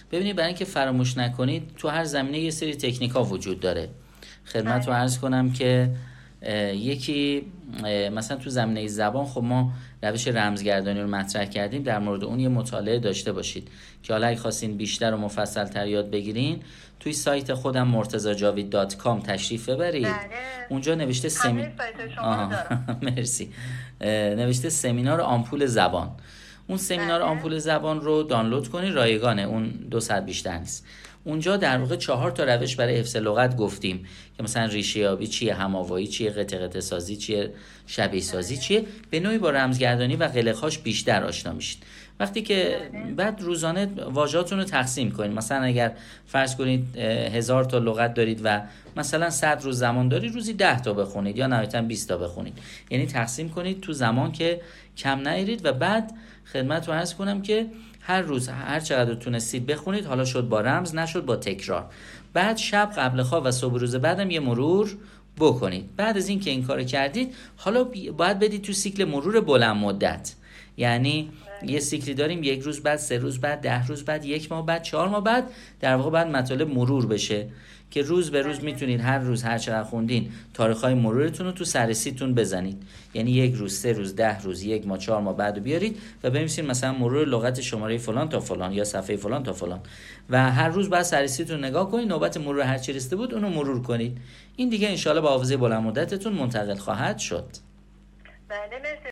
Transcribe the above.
ببینید برای اینکه فراموش نکنید تو هر زمینه یه سری تکنیک‌ها وجود داره. خدمت رو عرض کنم که یکی مثلا تو زمینه زبان خب ما روش رمزگردانی رو مطرح کردیم، در مورد اون یه مطالعه داشته باشید که حالا اگه خواستین بیشتر و مفصل تر یاد بگیرین توی سایت خودم murtazajavid.com تشریف ببرید. اونجا نوشته مرسی، نوشته سمینار آمپول زبان. اون سمینار آمپول زبان رو دانلود کنید، رایگانه، اون 2 ساعت بیشتر نیست. اونجا در واقع 4 تا روش برای حفظ لغت گفتیم که مثلا ریشه یابی چیه، هم‌آوایی چیه، قطعه سازی چیه، شبیه سازی چیه. به نوعی با رمزگردانی و قلق‌هاش بیشتر آشنا میشید. وقتی که بعد روزانه واژه‌هاتون رو تقسیم کنید، مثلا اگر فرض کنید 1000 تا لغت دارید و مثلا 100 روز زمان دارید، روزی 10 تا بخونید یا نهایتاً 20 تا بخونید. یعنی تقسیم کنید تو زمان که کم نیارید و بعد خدمتتون عرض کنم که هر روز هر چقدر تونستید بخونید، حالا شد با رمز نشد با تکرار. بعد شب قبل خواب و صبح روز بعدم یه مرور بکنید. بعد از این که این کارو کردید، حالا باید بدید تو سیکل مرور بلند مدت. یعنی یه سیکلی داریم، 1 روز بعد، 3 روز بعد، 10 روز بعد، 1 ماه بعد، 4 ماه بعد، در واقع بعد مطالب مرور بشه که روز به روز میتونید هر روز هر چقدر خوندین تاریخ‌های مرورتون رو تو سررسیتون بزنید. یعنی 1 روز، 3 روز، 10 روز، 1 ماه، 4 ماه بعد بیارید و بنویسید مثلا مرور لغت شماره فلان تا فلان یا صفحه فلان تا فلان و هر روز بعد سررسیتون نگاه کنید، نوبت مرور هر چی رسیده بود اونو مرور کنید. این دیگه ان شاءالله با حافظه بلند مدتتون منتقل خواهد شد. بله.